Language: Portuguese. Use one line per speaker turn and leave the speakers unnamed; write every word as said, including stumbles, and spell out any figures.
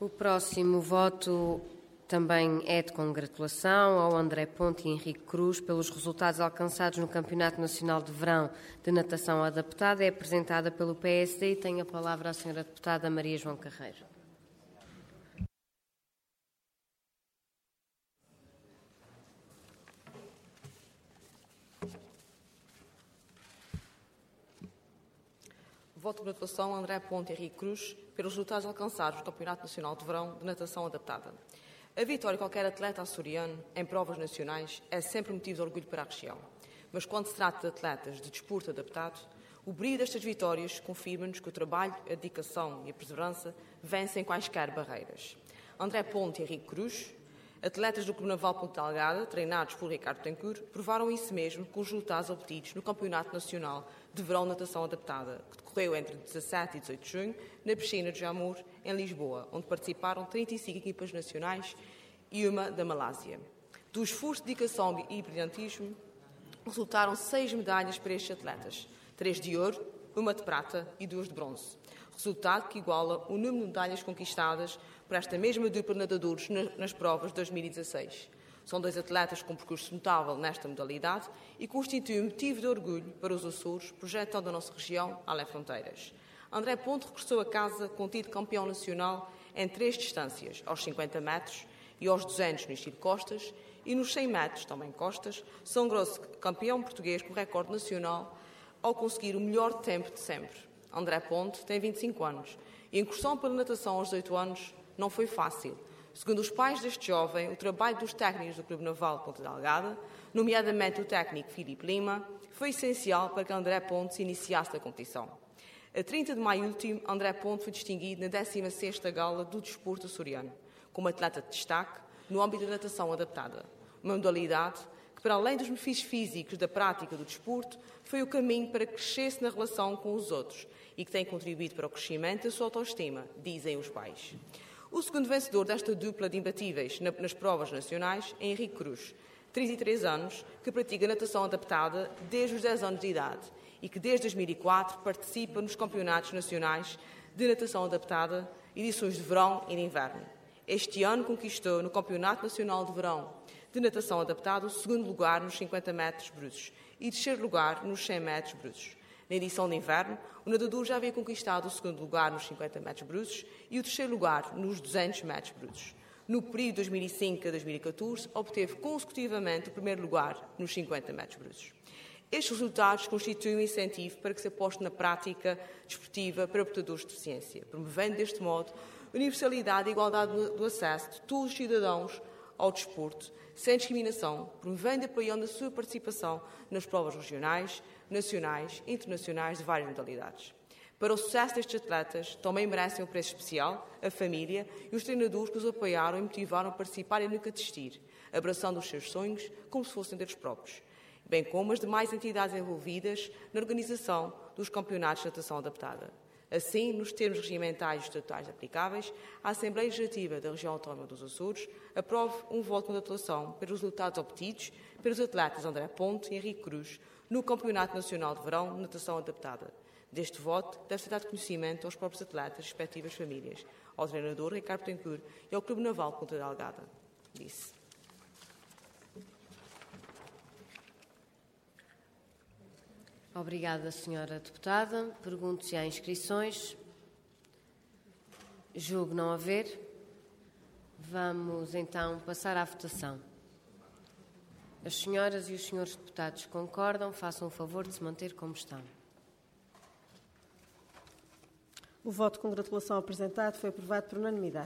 O próximo voto também é de congratulação ao André Ponte e Henrique Cruz pelos resultados alcançados no Campeonato Nacional de Verão de Natação Adaptada. É apresentada pelo P S D e tem a palavra a senhora deputada Maria João Carreiro.
Voto de congratulação a André Ponte e Henrique Cruz pelos resultados alcançados no Campeonato Nacional de Verão de Natação Adaptada. A vitória de qualquer atleta açoriano em provas nacionais é sempre motivo de orgulho para a região. Mas quando se trata de atletas de desporto adaptado, o brilho destas vitórias confirma-nos que o trabalho, a dedicação e a perseverança vencem quaisquer barreiras. André Ponte e Henrique Cruz, atletas do Clube Naval Ponta Delgada, treinados por Ricardo Betancourt, provaram isso mesmo com os resultados obtidos no Campeonato Nacional de Verão de Natação Adaptada, que decorreu entre dezassete e dezoito de junho, na piscina de Jamor, em Lisboa, onde participaram trinta e cinco equipas nacionais e uma da Malásia. Do esforço, dedicação e brilhantismo, resultaram seis medalhas para estes atletas, três de ouro, uma de prata e duas de bronze. Resultado que iguala o número de medalhas conquistadas por esta mesma dupla de nadadores nas provas de dois mil e dezasseis. São dois atletas com um percurso notável nesta modalidade e constituem um motivo de orgulho para os Açores, projetando a nossa região além fronteiras. André Ponte regressou a casa com o título campeão nacional em três distâncias, aos cinquenta metros e aos duzentos no estilo costas, e nos cem metros, também costas, São Grosso campeão português com recorde nacional ao conseguir o melhor tempo de sempre. André Ponte tem vinte e cinco anos e a incursão pela natação aos dezoito anos não foi fácil. Segundo os pais deste jovem, o trabalho dos técnicos do Clube Naval Ponta Delgada, nomeadamente o técnico Filipe Lima, foi essencial para que André Ponte se iniciasse na competição. A trinta de maio último, André Ponte foi distinguido na décima sexta Gala do Desporto Açoriano, como atleta de destaque no âmbito da natação adaptada, uma modalidade que, para além dos benefícios físicos da prática do desporto, foi o caminho para que crescesse na relação com os outros e que tem contribuído para o crescimento da sua autoestima, dizem os pais. O segundo vencedor desta dupla de imbatíveis nas provas nacionais é Henrique Cruz, trinta e três anos, que pratica natação adaptada desde os dez anos de idade e que desde dois mil e quatro participa nos campeonatos nacionais de natação adaptada, edições de verão e de inverno. Este ano conquistou no Campeonato Nacional de Verão de Natação Adaptada o segundo lugar nos cinquenta metros brutos e terceiro lugar nos cem metros brutos. Na edição de inverno, o nadador já havia conquistado o segundo lugar nos cinquenta metros brutos e o terceiro lugar nos duzentos metros brutos. No período de dois mil e cinco a dois mil e catorze, obteve consecutivamente o primeiro lugar nos cinquenta metros brutos. Estes resultados constituem um incentivo para que se aposte na prática desportiva para portadores de deficiência, promovendo deste modo a universalidade e igualdade do acesso de todos os cidadãos ao desporto, sem discriminação, promovendo e apoiando a sua participação nas provas regionais, nacionais e internacionais de várias modalidades. Para o sucesso destes atletas, também merecem um preço especial a família e os treinadores que os apoiaram e motivaram a participar e nunca desistir, abraçando os seus sonhos como se fossem deles próprios, bem como as demais entidades envolvidas na organização dos campeonatos de natação adaptada. Assim, nos termos regimentais e estatutários aplicáveis, a Assembleia Legislativa da Região Autónoma dos Açores aprova um voto de congratulação pelos resultados obtidos pelos atletas André Ponte e Henrique Cruz no Campeonato Nacional de Verão de Natação Adaptada. Deste voto deve ser dado conhecimento aos próprios atletas e respectivas famílias, ao treinador Ricardo Betancourt e ao Clube Naval Ponta Delgada. Disse.
Obrigada, senhora deputada. Pergunto se há inscrições. Julgo não haver. Vamos então passar à votação. As senhoras e os senhores deputados concordam, façam o favor de se manter como estão.
O voto de congratulação apresentado foi aprovado por unanimidade.